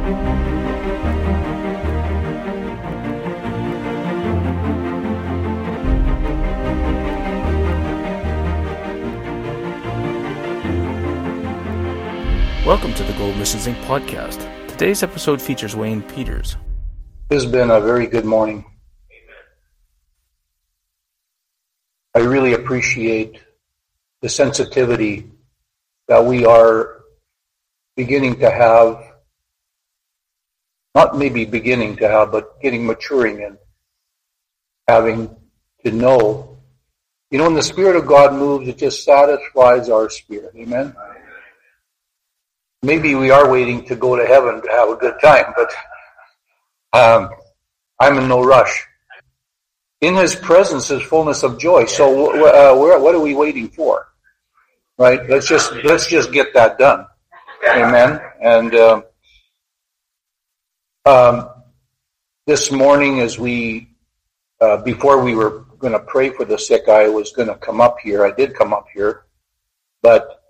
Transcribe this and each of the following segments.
Welcome to the Global Missions Inc. podcast. Today's episode features Wayne Peters. It has been a very good morning. I really appreciate the sensitivity that we are beginning to have, not maybe beginning to have, but maturing in, having to know. You know, when the Spirit of God moves, it just satisfies our spirit. Amen? Maybe we are waiting to go to heaven to have a good time, but I'm in no rush. In His presence is fullness of joy. So what are we waiting for? Right? Let's just get that done. Amen. And this morning, as we before we were going to pray for the sick, I was going to come up here. I did come up here, but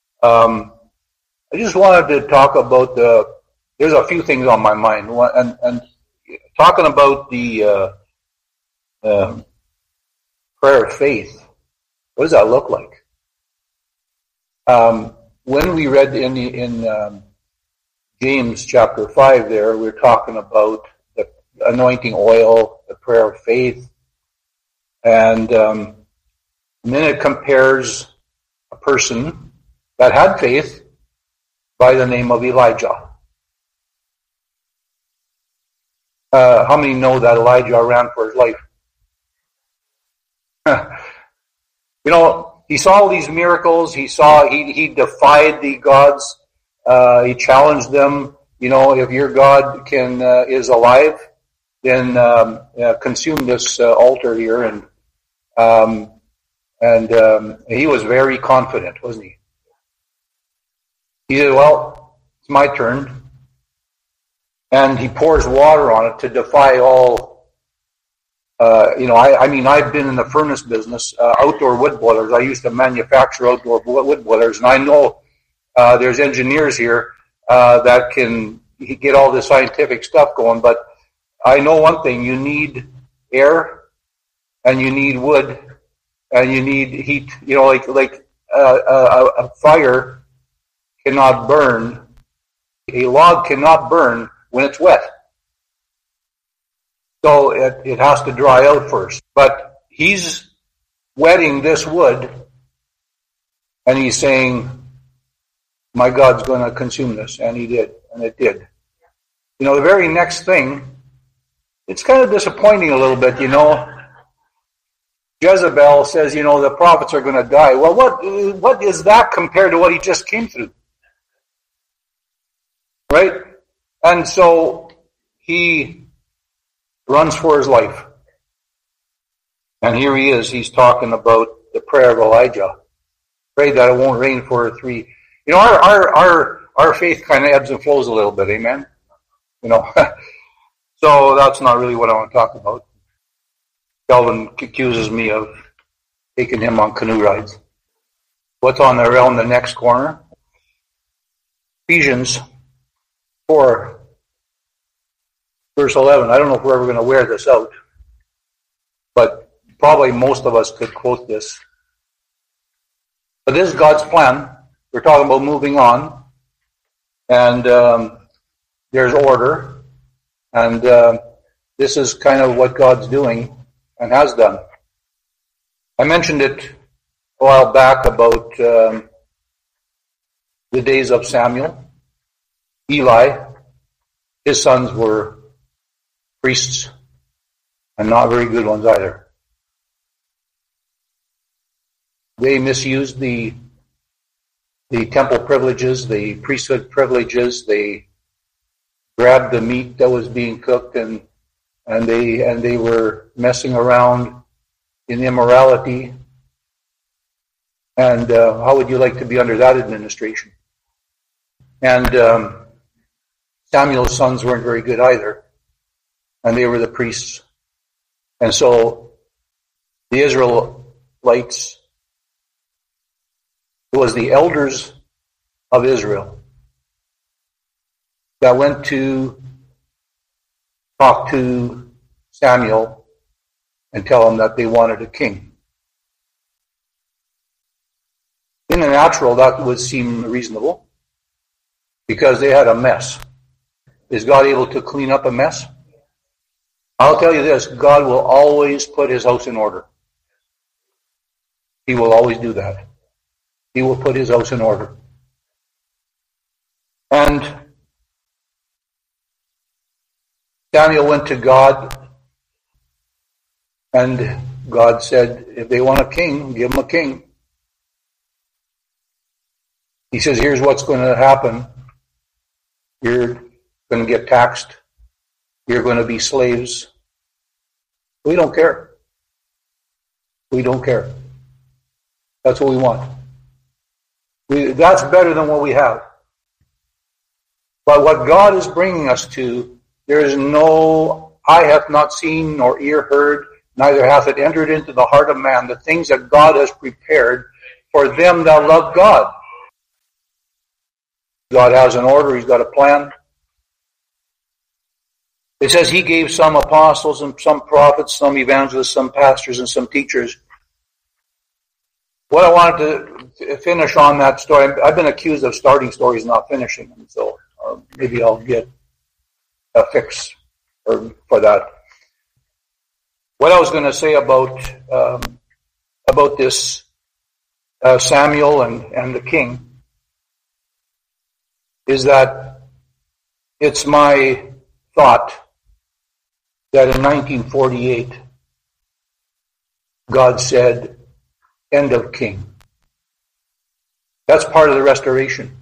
I just wanted to talk about there's a few things on my mind, and talking about the prayer of faith. What does that look like? When we read in James chapter 5 there, we're talking about the anointing oil, the prayer of faith, and then it compares a person that had faith by the name of Elijah. How many know that Elijah ran for his life? You know, he saw all these miracles. He defied the gods. He challenged them. You know, if your God is alive, then consume this altar here. And he was very confident, wasn't he? He said, well, it's my turn. And he pours water on it to defy all, I mean, I've been in the furnace business, outdoor wood boilers. I used to manufacture outdoor wood boilers, and I know there's engineers here that can get all this scientific stuff going, but I know one thing: you need air, and you need wood, and you need heat. You know, like a fire cannot burn. A log cannot burn when it's wet. So it has to dry out first. But he's wetting this wood, and he's saying, my God's going to consume this. And he did, and it did. You know, the very next thing, it's kind of disappointing a little bit, you know. Jezebel says, you know, the prophets are going to die. Well, what is that compared to what he just came through? Right? And so he runs for his life. And here he is. He's talking about the prayer of Elijah. Pray that it won't rain for 3. You know, our faith kind of ebbs and flows a little bit. Amen? You know, so that's not really what I want to talk about. Calvin accuses me of taking him on canoe rides. What's around the next corner? Ephesians 4, verse 11. I don't know if we're ever going to wear this out, but probably most of us could quote this. But this is God's plan. We're talking about moving on, and there's order, and this is kind of what God's doing and has done. I mentioned it a while back about the days of Samuel. Eli, his sons were priests, and not very good ones either. They misused the temple privileges, the priesthood privileges. They grabbed the meat that was being cooked, and they were messing around in immorality. And how would you like to be under that administration? And Samuel's sons weren't very good either, and they were the priests. And so the Israelites, it was the elders of Israel that went to talk to Samuel and tell him that they wanted a king. In the natural, that would seem reasonable because they had a mess. Is God able to clean up a mess? I'll tell you this, God will always put his house in order. He will always do that. He will put his house in order. And Samuel went to God, and God said, if they want a king, give them a king. He says, here's what's going to happen. You're going to get taxed. You're going to be slaves. We don't care. We don't care. That's what we want. That's better than what we have. But what God is bringing us to, there is no eye hath not seen nor ear heard, neither hath it entered into the heart of man, the things that God has prepared for them that love God. God has an order. He's got a plan. It says he gave some apostles and some prophets, some evangelists, some pastors, and some teachers. What I wanted to finish on that story, I've been accused of starting stories and not finishing them, so maybe I'll get a fix for that. What I was going to say about this Samuel and the king is that it's my thought that in 1948, God said, end of king. That's part of the restoration.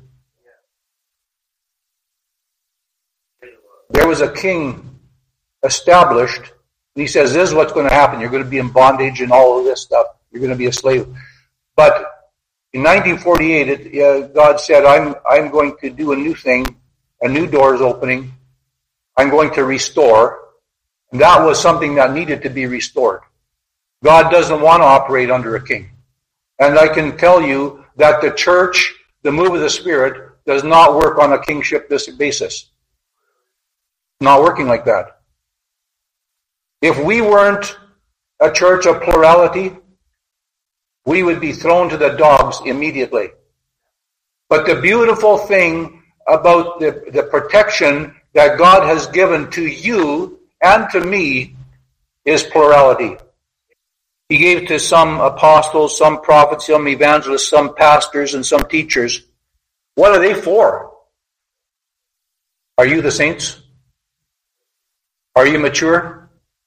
There was a king established, and he says, this is what's going to happen. You're going to be in bondage and all of this stuff. You're going to be a slave. But in 1948, God said, I'm going to do a new thing. A new door is opening. I'm going to restore. And that was something that needed to be restored. God doesn't want to operate under a king. And I can tell you that the church, the move of the Spirit, does not work on a kingship basis. Not working like that. If we weren't a church of plurality, we would be thrown to the dogs immediately. But the beautiful thing about the protection that God has given to you and to me is plurality. He gave to some apostles, some prophets, some evangelists, some pastors, and some teachers. What are they for? Are you the saints? Are you mature?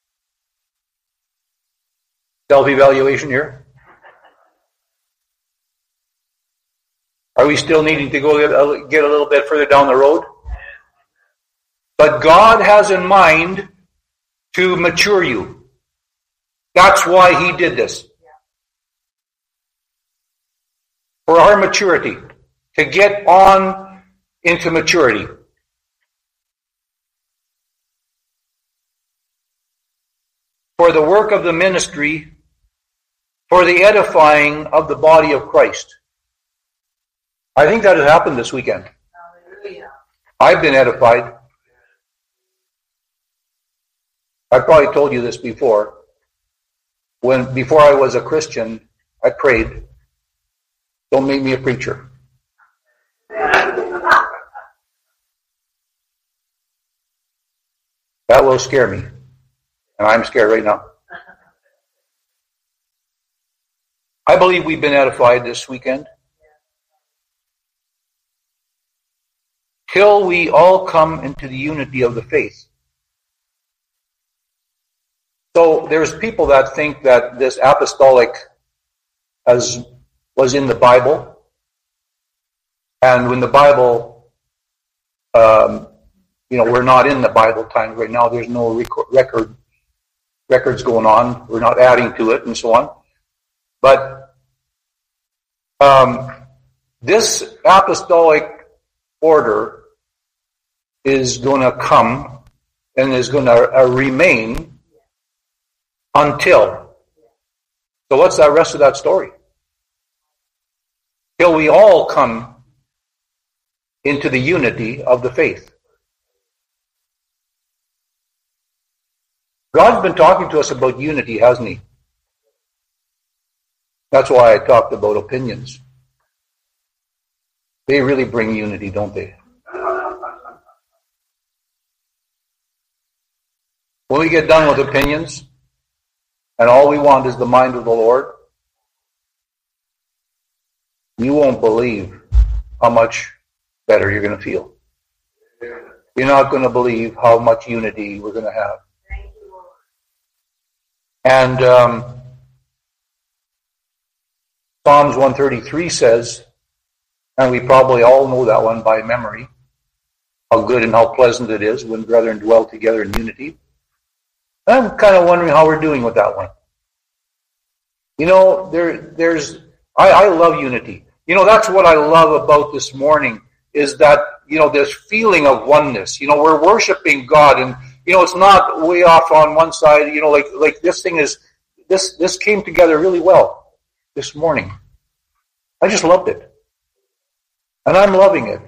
Self-evaluation here. Are we still needing to go get a little bit further down the road? But God has in mind to mature you. That's why he did this. For our maturity. To get on into maturity. For the work of the ministry. For the edifying of the body of Christ. I think that has happened this weekend. Hallelujah. I've been edified. I probably told you this before. Before I was a Christian, I prayed, don't make me a preacher. That will scare me. And I'm scared right now. I believe we've been edified this weekend. Till we all come into the unity of the faith. So there's people that think that this apostolic was in the Bible. And when the Bible, we're not in the Bible times right now. There's no records going on. We're not adding to it and so on. But this apostolic order is going to come and is going to remain until. So what's the rest of that story? Till we all come into the unity of the faith. God's been talking to us about unity, hasn't he? That's why I talked about opinions. They really bring unity, don't they? When we get done with opinions, and all we want is the mind of the Lord, you won't believe how much better you're going to feel. You're not going to believe how much unity we're going to have. And Psalms 133 says, and we probably all know that one by memory, how good and how pleasant it is when brethren dwell together in unity. And I'm kind of wondering how we're doing with that one. You know, I love unity. You know, that's what I love about this morning, is that, you know, this feeling of oneness. You know, we're worshiping God, and, you know, it's not way off on one side. You know, like this thing is, this came together really well this morning. I just loved it. And I'm loving it.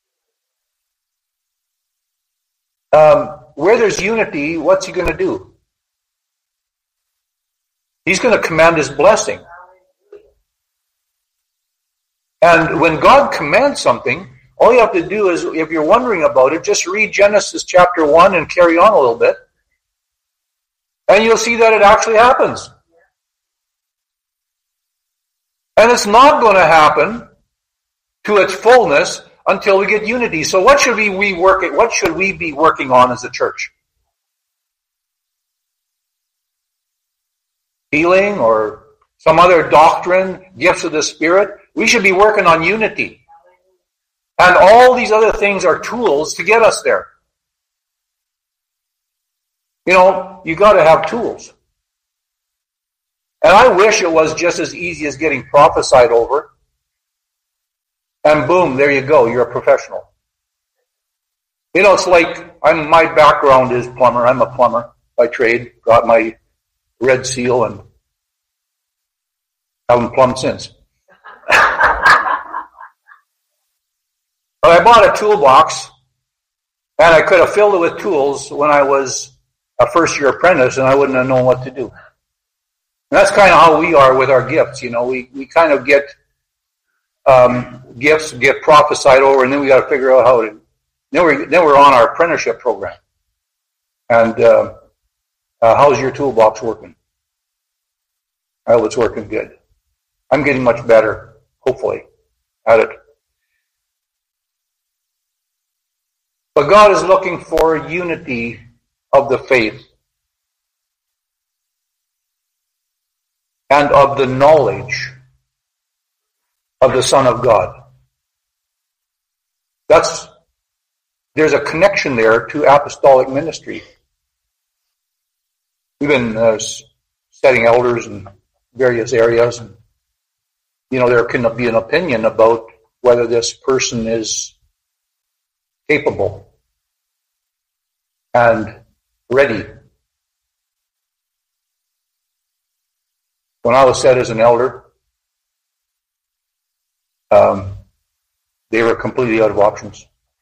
Where there's unity, what's he going to do? He's going to command his blessing. And when God commands something, all you have to do is, if you're wondering about it, just read Genesis chapter 1 and carry on a little bit. And you'll see that it actually happens. And it's not going to happen to its fullness until we get unity. So what should we be working on as a church? Healing or some other doctrine, gifts of the Spirit? We should be working on unity. And all these other things are tools to get us there. You know, you got to have tools. And I wish it was just as easy as getting prophesied over. And boom, there you go, you're a professional. You know, it's like, my background is plumber. I'm a plumber by trade. Got my red seal and haven't plumbed since. But I bought a toolbox, and I could have filled it with tools when I was a first-year apprentice, and I wouldn't have known what to do. And that's kind of how we are with our gifts. You know, we kind of get gifts, get prophesied over, and then we got to figure out how to. Then we're on our apprenticeship program. And how's your toolbox working? Well, it's working good. I'm getting much better, hopefully, at it. But God is looking for unity of the faith and of the knowledge of the Son of God. There's a connection there to apostolic ministry. We've been setting elders in various areas, and you know, there can be an opinion about whether this person is capable and ready. When I was set as an elder, they were completely out of options.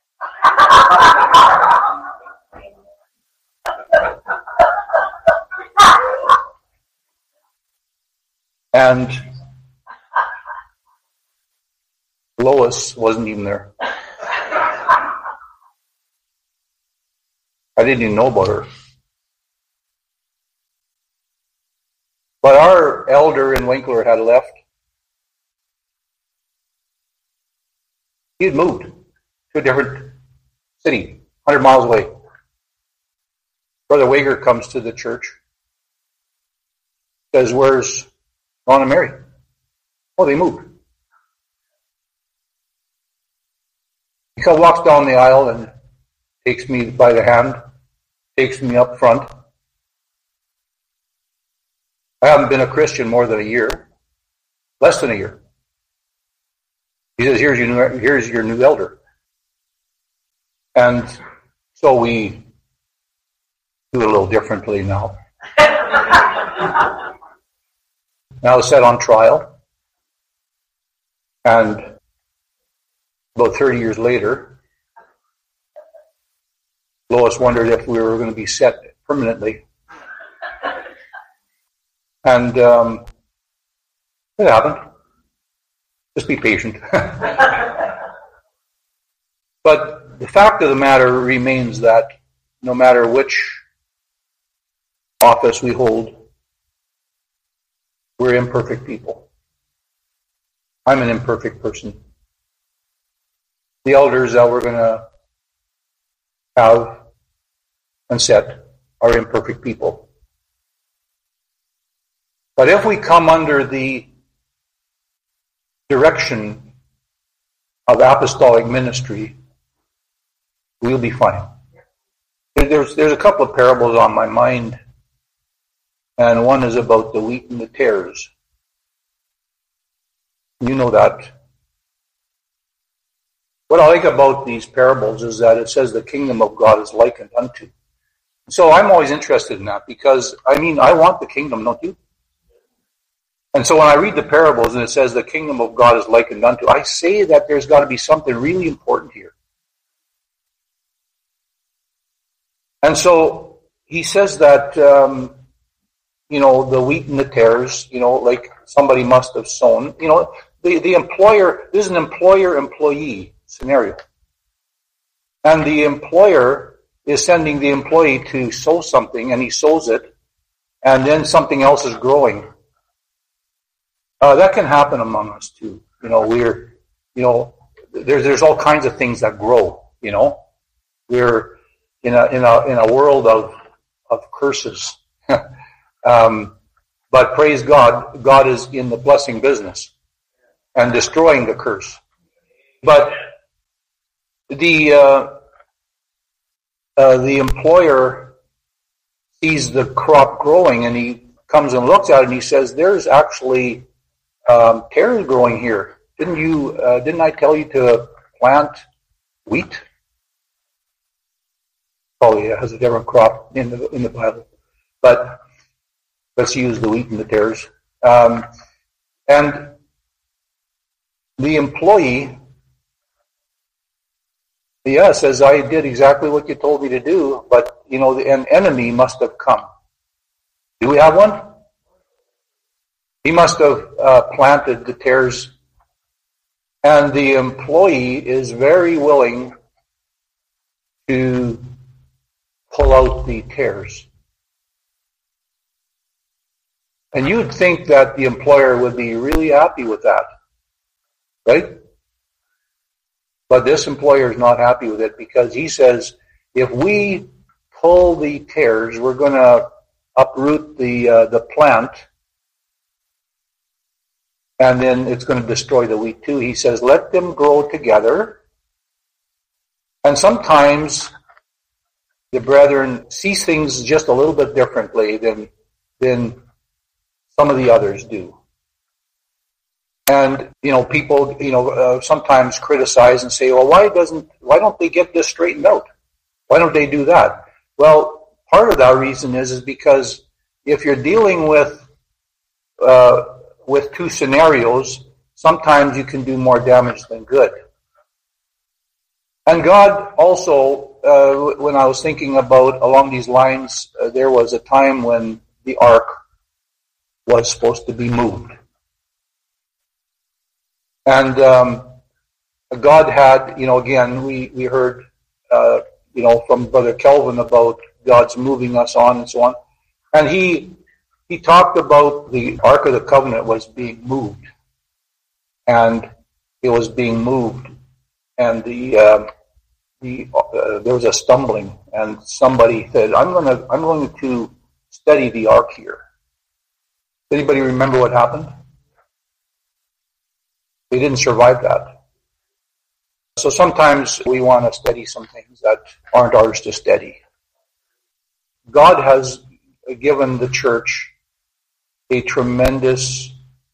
And Lois wasn't even there. I didn't even know about her. But our elder in Winkler had left. He had moved to a different city, 100 miles away. Brother Wager comes to the church, says, "Where's Ron and Mary?" "Oh, they moved." He walks down the aisle and takes me by the hand, takes me up front. I haven't been a Christian more than a year, less than a year. He says, here's your new elder. And so we do it a little differently now. Now it's set on trial. And about 30 years later, Lois wondered if we were going to be set permanently. And it happened. Just be patient. But the fact of the matter remains that no matter which office we hold, we're imperfect people. I'm an imperfect person. The elders that we're going to have and set are imperfect people. But if we come under the direction of apostolic ministry, we'll be fine. There's a couple of parables on my mind, and one is about the wheat and the tares. You know that. What I like about these parables is that it says the kingdom of God is likened unto. So I'm always interested in that because, I want the kingdom, don't you? And so when I read the parables and it says the kingdom of God is likened unto, I say that there's got to be something really important here. And so he says that, the wheat and the tares, like somebody must have sown. The employer, this is an employer-employee scenario. And the employer is sending the employee to sow something, and he sows it, and then something else is growing. That can happen among us too. There's all kinds of things that grow. We're in a world of curses. But praise God, God is in the blessing business and destroying the curse. But the employer sees the crop growing, and he comes and looks at it, and he says, "There's actually tares growing here. Didn't I tell you to plant wheat?" Probably has a different crop in the Bible, but let's use the wheat and the tares. And the employee, says, "I did exactly what you told me to do," but an enemy must have come. Do we have one? He must have planted the tares, and the employee is very willing to pull out the tares. And you'd think that the employer would be really happy with that, right? But this employer is not happy with it because he says, if we pull the tares, we're going to uproot the plant, and then it's going to destroy the wheat too. He says, let them grow together. And sometimes the brethren see things just a little bit differently than some of the others do. And, people, sometimes criticize and say, well, why don't they get this straightened out? Why don't they do that? Well, part of that reason is because if you're dealing with two scenarios, sometimes you can do more damage than good. And God also, when I was thinking about along these lines, there was a time when the ark was supposed to be moved. And God had, again, we heard, from Brother Kelvin about God's moving us on and so on. And he talked about the Ark of the Covenant was being moved. And it was being moved. And there was a stumbling, and somebody said, I'm going to steady the ark here. Anybody remember what happened? They didn't survive that. So sometimes we want to steady some things that aren't ours to steady. God has given the church a tremendous...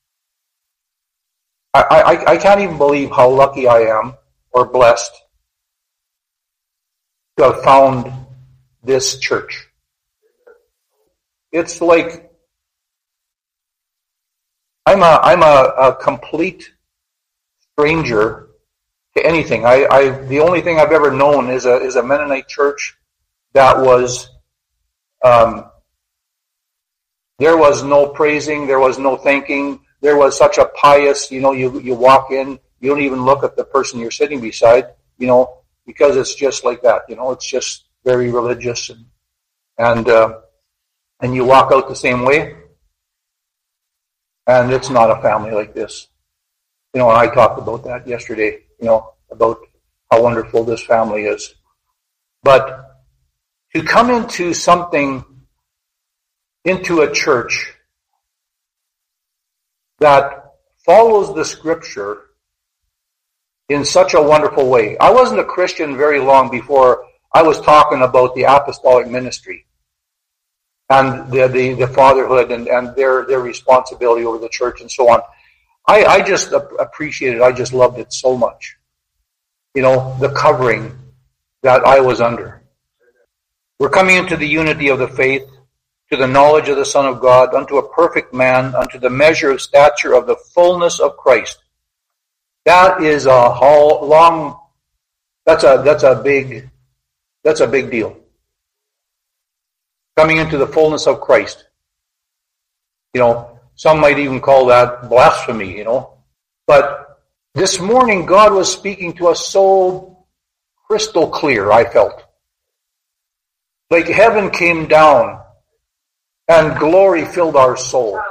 I can't even believe how lucky I am, or blessed, to have found this church. It's like I'm a complete stranger to anything. The only thing I've ever known is a Mennonite church that was There was no praising. There was no thanking. There was such a pious, you walk in, you don't even look at the person you're sitting beside, because it's just like that. It's just very religious, and you walk out the same way. And it's not a family like this. And I talked about that yesterday, about how wonderful this family is. But to come into a church that follows the Scripture in such a wonderful way. I wasn't a Christian very long before I was talking about the apostolic ministry and the fatherhood and their responsibility over the church and so on. I just appreciated it. I just loved it so much. The covering that I was under. We're coming into the unity of the faith, to the knowledge of the Son of God, unto a perfect man, unto the measure of stature of the fullness of Christ. That is that's a big deal. Coming into the fullness of Christ. Some might even call that blasphemy, But this morning God was speaking to us so crystal clear, I felt. Like heaven came down and glory filled our soul.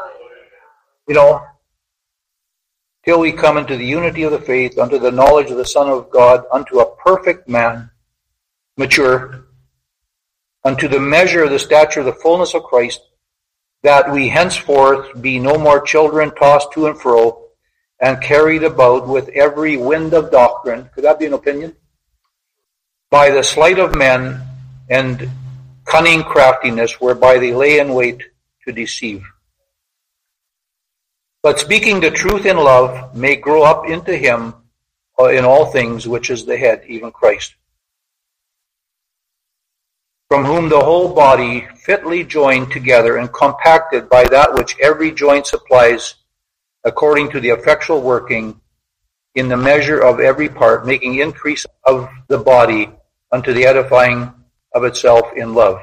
Till we come into the unity of the faith, unto the knowledge of the Son of God, unto a perfect man, mature, unto the measure of the stature of the fullness of Christ, that we henceforth be no more children tossed to and fro, and carried about with every wind of doctrine. Could that be an opinion? By the sleight of men and cunning craftiness, whereby they lay in wait to deceive. But speaking the truth in love, may grow up into him in all things, which is the head, even Christ. From whom the whole body, fitly joined together and compacted by that which every joint supplies, according to the effectual working in the measure of every part, making increase of the body unto the edifying of itself in love.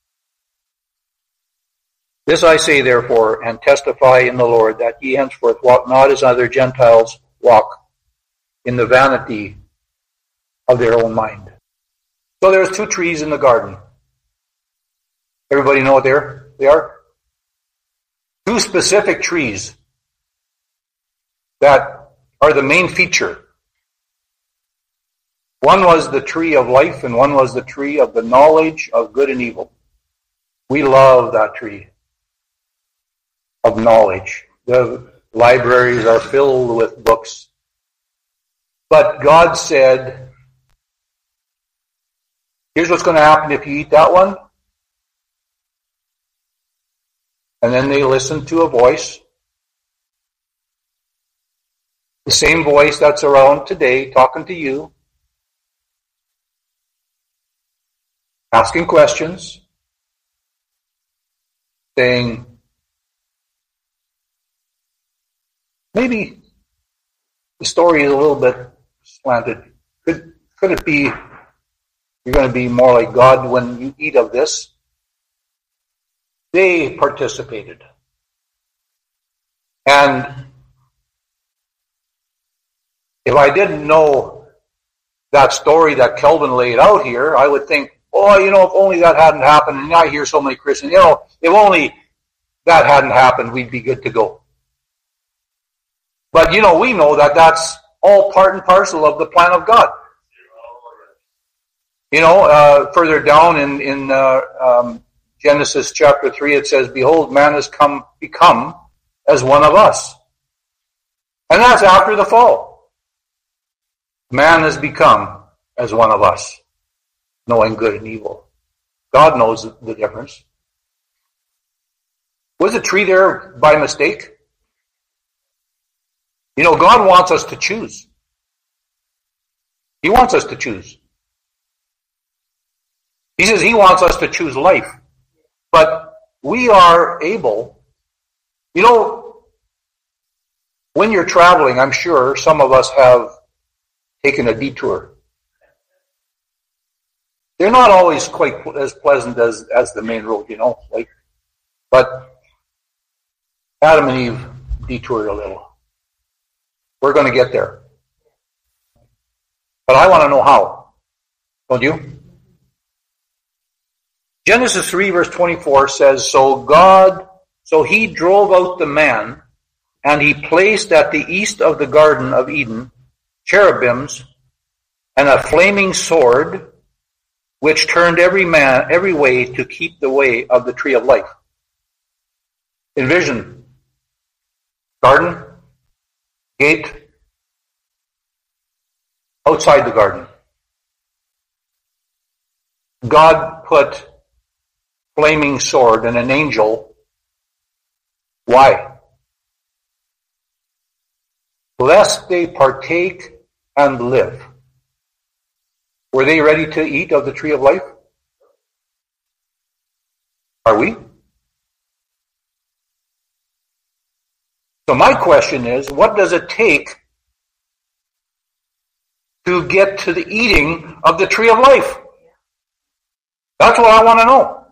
This I say therefore, and testify in the Lord, that ye henceforth walk not as other Gentiles walk, in the vanity of their own mind. So there's two trees in the garden. Everybody know what they are? Two specific trees that are the main feature. One was the tree of life, and one was the tree of the knowledge of good and evil. We love that tree of knowledge. The libraries are filled with books. But God said, here's what's going to happen if you eat that one. And then they listened to a voice. The same voice that's around today, talking to you. Asking questions. Saying, maybe the story is a little bit slanted. Could it be you're going to be more like God when you eat of this? They participated. And if I didn't know that story that Kelvin laid out here, I would think, if only that hadn't happened. And I hear so many Christians, if only that hadn't happened, we'd be good to go. But, we know that that's all part and parcel of the plan of God. Further down in Genesis chapter 3, it says, behold, man has become as one of us. And that's after the fall. Man has become as one of us, knowing good and evil. God knows the difference. Was the tree there by mistake? God wants us to choose. He wants us to choose. He says he wants us to choose life. But we are able, when you're traveling, I'm sure some of us have taken a detour. They're not always quite as pleasant as the main road, but Adam and Eve detoured a little. We're going to get there. But I want to know how. Don't you? Genesis 3 verse 24 says, So he drove out the man, and he placed at the east of the Garden of Eden cherubims and a flaming sword, which turned every way to keep the way of the tree of life. Envision. Garden, gate, outside the garden. God put flaming sword and an angel. Why? Lest they partake and live. Were they ready to eat of the tree of life? Are we? So my question is, what does it take to get to the eating of the tree of life? That's what I want to know.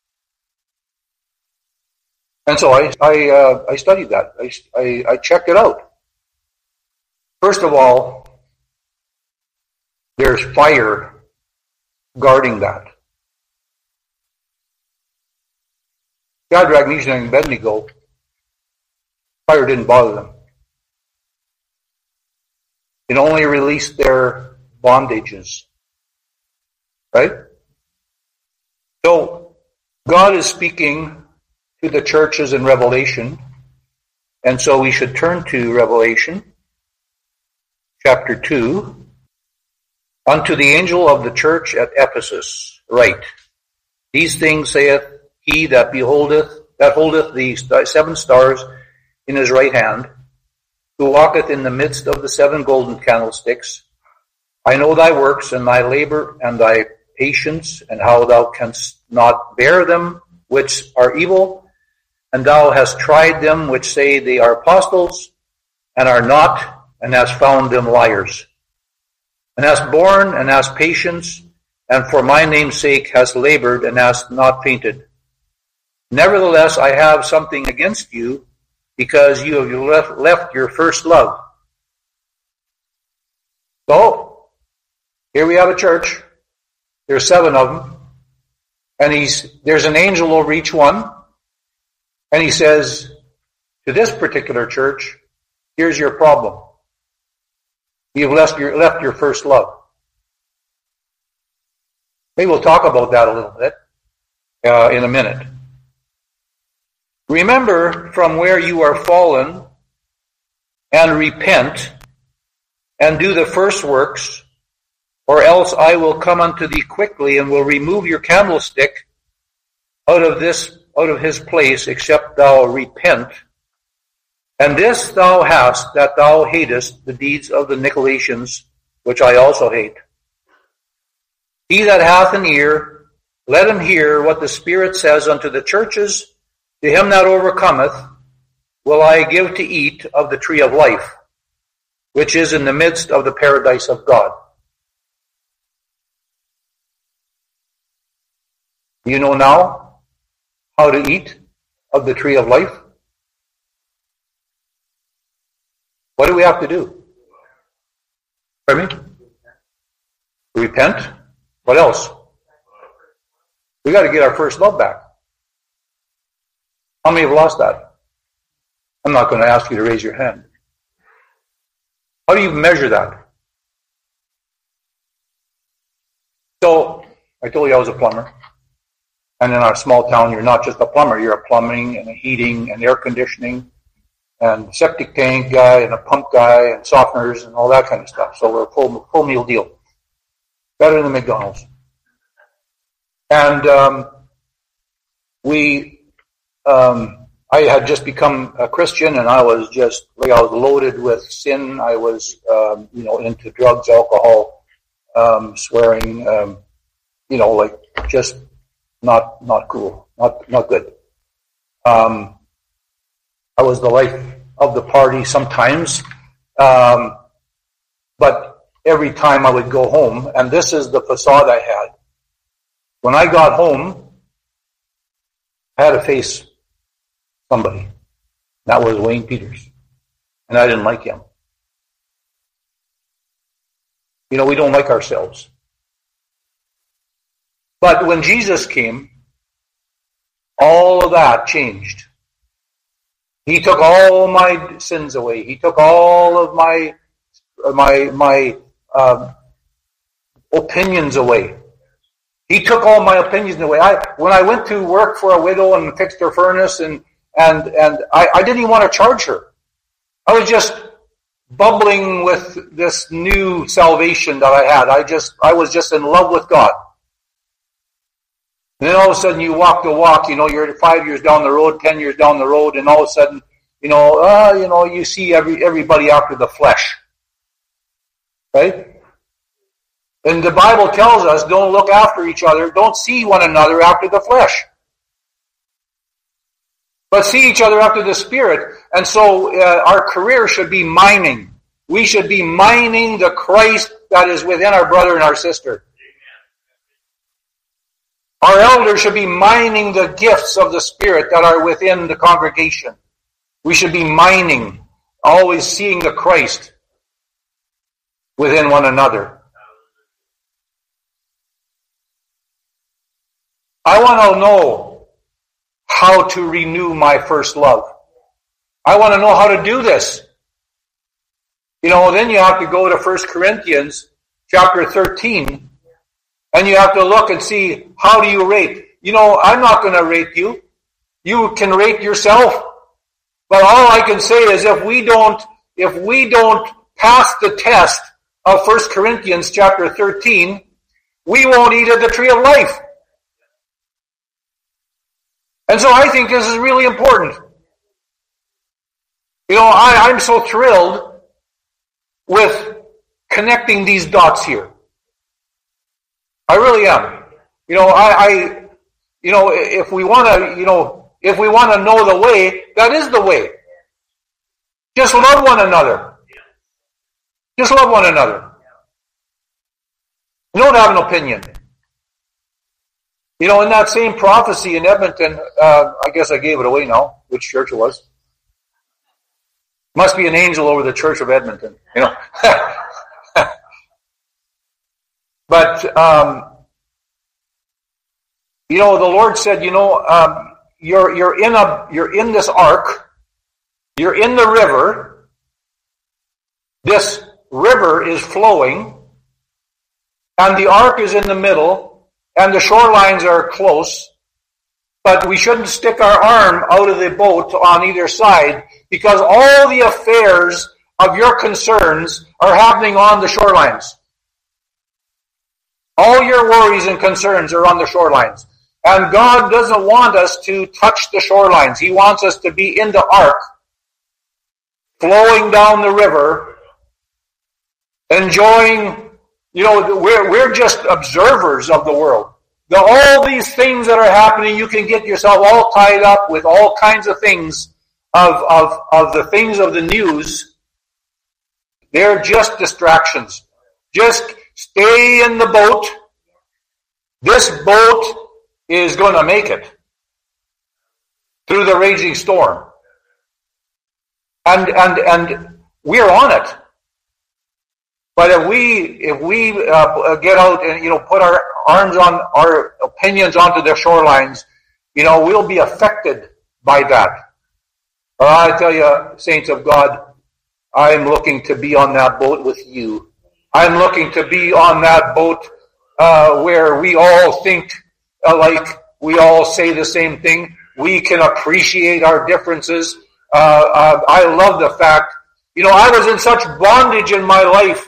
And so I studied that. I checked it out. First of all, there's fire guarding that. Shadrach, Meshach, and Abednego, fire didn't bother them. It only released their bondages. Right? So, God is speaking to the churches in Revelation, and so we should turn to Revelation, chapter 2. Unto the angel of the church at Ephesus write, These things saith he that holdeth the 7 stars in his right hand, who walketh in the midst of the 7 golden candlesticks. I know thy works, and thy labor, and thy patience, and how thou canst not bear them which are evil, and thou hast tried them which say they are apostles, and are not, and hast found them liars. And hast borne, and hast patience, and for my name's sake hast labored, and hast not fainted. Nevertheless, I have something against you, because you have left your first love. So, here we have a church. There's 7 of them. And there's an angel over each one. And he says, to this particular church, here's your problem. You've left your first love. Maybe we'll talk about that a little bit in a minute. Remember from where you are fallen, and repent, and do the first works, or else I will come unto thee quickly, and will remove your candlestick out of his place, except thou repent. And this thou hast, that thou hatest the deeds of the Nicolaitans, which I also hate. He that hath an ear, let him hear what the Spirit says unto the churches. To him that overcometh will I give to eat of the tree of life, which is in the midst of the paradise of God. You know now how to eat of the tree of life? What do we have to do? Pardon me? Repent. What else? We got to get our first love back. How many have lost that? I'm not going to ask you to raise your hand. How do you measure that? So, I told you I was a plumber. And in our small town, you're not just a plumber. You're a plumbing and a heating and air conditioning and septic tank guy and a pump guy and softeners and all that kind of stuff. So we're a full meal deal. Better than McDonald's. And I had just become a Christian, and I was loaded with sin. I was, into drugs, alcohol, swearing, just not cool, not good. I was the life of the party sometimes, but every time I would go home, and this is the facade I had. When I got home, I had to face somebody. That was Wayne Peters. And I didn't like him. You know, we don't like ourselves. But when Jesus came, all of that changed. He took all my sins away. He took all of my opinions away. He took all my opinions away. When I went to work for a widow and fixed her furnace, and I didn't even want to charge her. I was just bubbling with this new salvation that I had. I was just in love with God. And then all of a sudden you walk the walk, you know, you're 5 years down the road, 10 years down the road, and all of a sudden, you see everybody after the flesh. Right? And the Bible tells us, don't look after each other, don't see one another after the flesh. But see each other after the Spirit. And so our career should be mining. We should be mining the Christ that is within our brother and our sister. Our elders should be mining the gifts of the Spirit that are within the congregation. We should be mining, always seeing the Christ within one another. I want to know how to renew my first love. I want to know how to do this. You know, then you have to go to 1 Corinthians chapter 13, and you have to look and see, how do you rate? You know, I'm not going to rate you. You can rate yourself. But all I can say is if we don't pass the test of 1 Corinthians chapter 13, we won't eat of the tree of life. And so I think this is really important. You know, I'm so thrilled with connecting these dots here. I really am. You know, if we want to know the way, that is the way. Just love one another. Just love one another. You don't have an opinion. You know, in that same prophecy in Edmonton, I guess I gave it away now, which church it was. Must be an angel over the Church of Edmonton, you know. But, you know, the Lord said, you know, you're in this ark, you're in the river, this river is flowing, and the ark is in the middle, and the shorelines are close, but we shouldn't stick our arm out of the boat on either side, because all the affairs of your concerns are happening on the shorelines. All your worries and concerns are on the shorelines. And God doesn't want us to touch the shorelines. He wants us to be in the ark, flowing down the river, enjoying, you know, we're just observers of the world. All these things that are happening, you can get yourself all tied up with all kinds of things of the things of the news. They're just distractions. Just stay in the boat. This boat is going to make it through the raging storm. And we're on it. But if we get out and, you know, put our arms on our opinions onto the shorelines, you know, we'll be affected by that. I tell you, saints of God, I'm looking to be on that boat with you. I'm looking to be on that boat where we all think alike, we all say the same thing. We can appreciate our differences. I love the fact, you know, I was in such bondage in my life.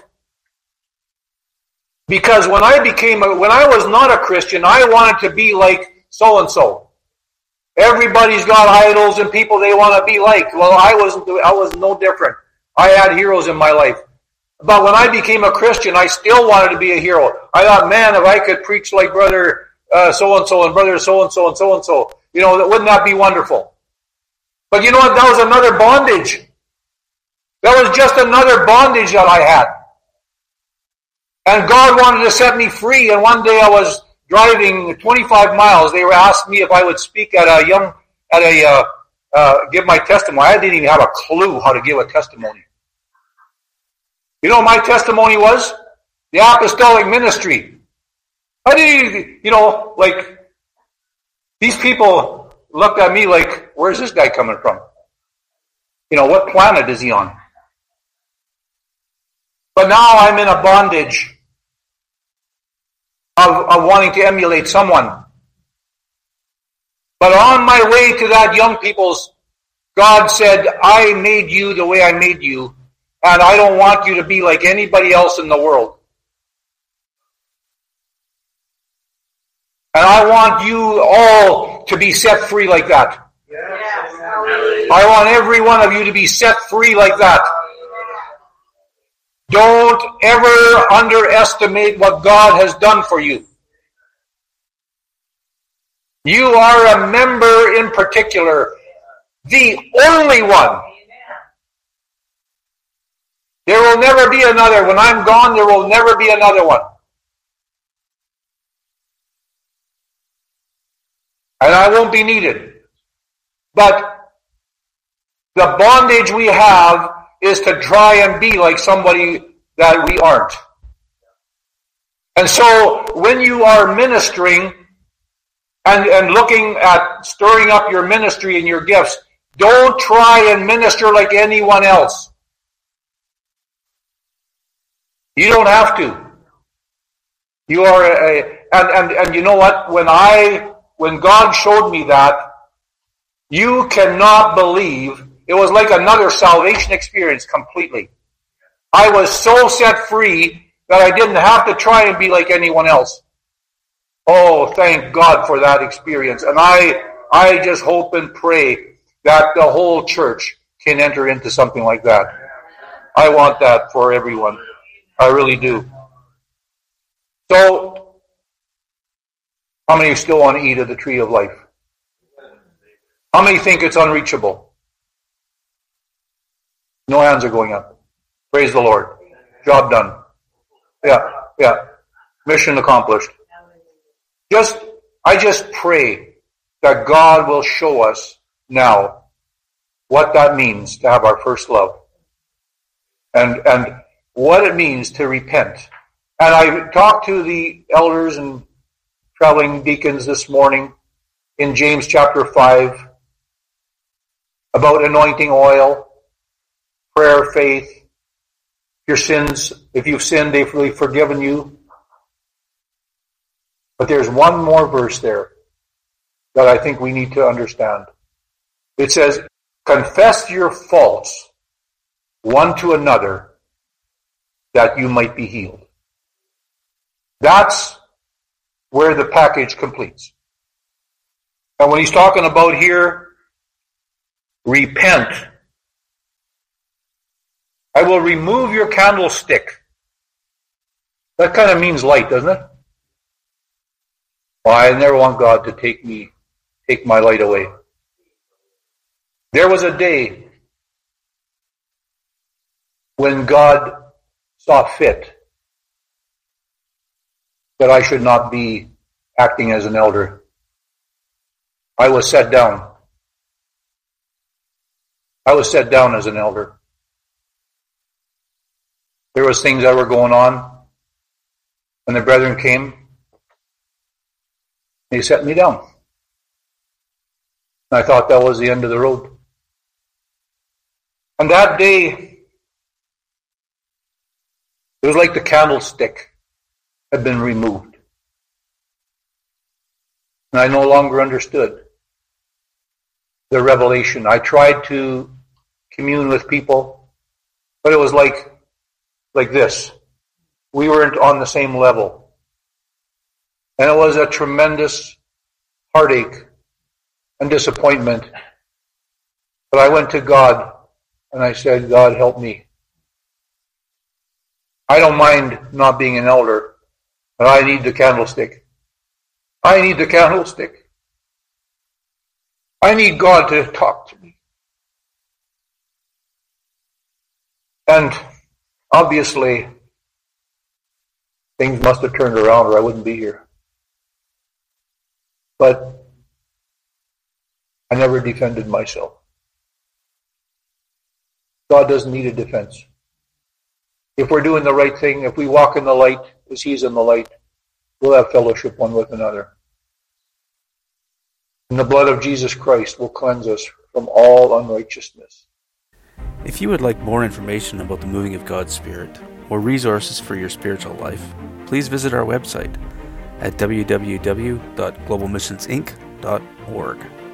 Because when I was not a Christian, I wanted to be like so-and-so. Everybody's got idols and people they want to be like. Well, I was no different. I had heroes in my life. But when I became a Christian, I still wanted to be a hero. I thought, man, if I could preach like brother so-and-so and brother so-and-so and so-and-so, you know, wouldn't that be wonderful? But you know what? That was another bondage. That was just another bondage that I had. And God wanted to set me free. And one day I was driving 25 miles. They were asking me if I would speak at a give my testimony. I didn't even have a clue how to give a testimony. You know what my testimony was? The apostolic ministry. I didn't even, these people looked at me like, where's this guy coming from? What planet is he on? But now I'm in a bondage of wanting to emulate someone. But on my way to that young people's, God said, I made you the way I made you, and I don't want you to be like anybody else in the world. And I want you all to be set free like that. Yes. I want every one of you to be set free like that. Don't ever underestimate what God has done for you. You are a member in particular, the only one. There will never be another. When I'm gone, there will never be another one. And I won't be needed. But the bondage we have is to try and be like somebody that we aren't. And so when you are ministering and looking at stirring up your ministry and your gifts, don't try and minister like anyone else. You don't have to. You are and you know what? When God showed me that, you cannot believe, it was like another salvation experience completely. I was so set free that I didn't have to try and be like anyone else. Oh, thank God for that experience. And I just hope and pray that the whole church can enter into something like that. I want that for everyone. I really do. So, how many still want to eat of the tree of life? How many think it's unreachable? No hands are going up. Praise the Lord. Job done. Yeah. Mission accomplished. I just pray that God will show us now what that means to have our first love. And what it means to repent. And I talked to the elders and traveling deacons this morning in James chapter 5 about anointing oil, prayer, faith. Your sins, if you've sinned, they've really forgiven you. But there's one more verse there that I think we need to understand. It says, confess your faults one to another that you might be healed. That's where the package completes. And when he's talking about here, repent. I will remove your candlestick. That kind of means light, doesn't it? Well, I never want God to take my light away. There was a day when God saw fit that I should not be acting as an elder. I was set down. I was set down as an elder. There was things that were going on, and the brethren came. They set me down. And I thought that was the end of the road. And that day, it was like the candlestick had been removed. And I no longer understood the revelation. I tried to commune with people, but it was like this. We weren't on the same level. And it was a tremendous heartache and disappointment. But I went to God and I said, God, help me. I don't mind not being an elder, but I need the candlestick. I need the candlestick. I need God to talk to me. And obviously, things must have turned around or I wouldn't be here. But I never defended myself. God doesn't need a defense. If we're doing the right thing, if we walk in the light as He's in the light, we'll have fellowship one with another. And the blood of Jesus Christ will cleanse us from all unrighteousness. If you would like more information about the moving of God's Spirit or resources for your spiritual life, please visit our website at www.globalmissionsinc.org.